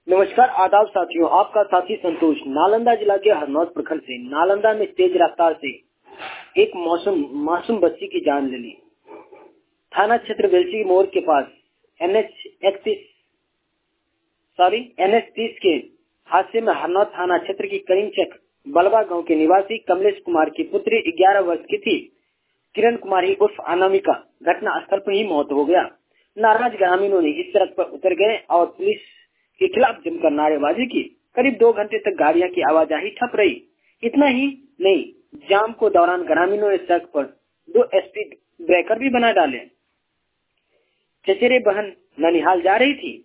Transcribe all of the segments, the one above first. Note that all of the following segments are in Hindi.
नमस्कार, आदाब साथियों। आपका साथी संतोष नालंदा जिला के हरनौत प्रखंड से। नालंदा में तेज रफ्तार से एक मासूम बच्ची की जान ले ली। थाना क्षेत्र बेलची मोड़ के पास NH 30 के हादसे में हरनौत थाना क्षेत्र की करीमचक बलवा गांव के निवासी कमलेश कुमार की पुत्री 11 वर्ष की थी किरण कुमारी उर्फ अनामिका घटना स्थल पर ही मौत हो गया। नाराज ग्रामीणों ने इस सड़क पर उतर गए और पुलिस के खिलाफ जमकर नारेबाजी की। करीब 2 घंटे तक गाड़ियां की आवाजाही ठप रही। इतना ही नहीं, जाम को दौरान ग्रामीणों ने सड़क पर 2 स्पीड ब्रेकर भी बना डाले। चचेरे बहन ननिहाल जा रही थी।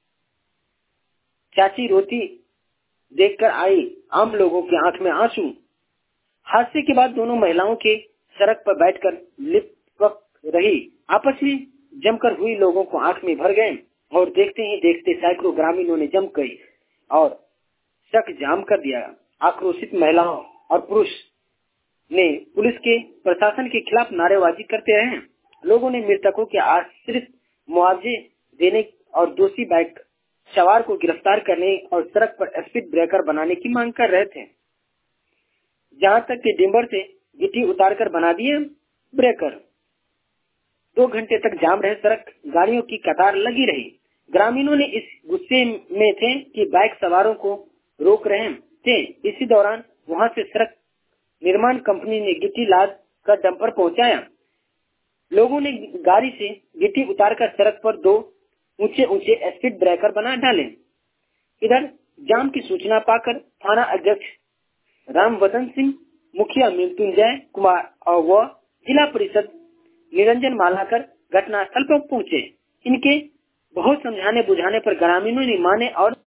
चाची रोती देखकर आई आम लोगों की आंख में आंसू। हादसे के बाद दोनों महिलाओं के सड़क पर बैठकर लिपट रही। आपस में जमकर हुई लोगों को आंख में भर गए और देखते ही देखते सैकड़ों ग्रामीणों ने जम गई और सड़क जाम कर दिया। आक्रोशित महिलाओं और पुरुष ने पुलिस के प्रशासन के खिलाफ नारेबाजी करते रहे। लोगों ने मृतकों के आश्रित मुआवजे देने और दोषी बाइक सवार को गिरफ्तार करने और सड़क पर स्पीड ब्रेकर बनाने की मांग कर रहे थे। जहां तक कि डिम्बर से गिट्टी उतारकर बना दिए ब्रेकर। 2 घंटे तक जाम रहे सड़क, गाड़ियों की कतार लगी रही। ग्रामीणों ने इस गुस्से में थे कि बाइक सवारों को रोक रहे थे। इसी दौरान वहां से सड़क निर्माण कंपनी ने गिट्टी लाद कर डंपर पहुंचाया। लोगों ने गाड़ी से गिट्टी उतारकर सड़क पर 2 ऊंचे स्पीड ब्रेकर बना डाले। इधर जाम की सूचना पाकर थाना अध्यक्ष रामवदन सिंह, मुखिया मृत्युंजय कुमार और जिला परिषद निरंजन मालाकर घटनास्थल पर पहुंचे। इनके बहुत समझाने बुझाने पर ग्रामीणों ने माने और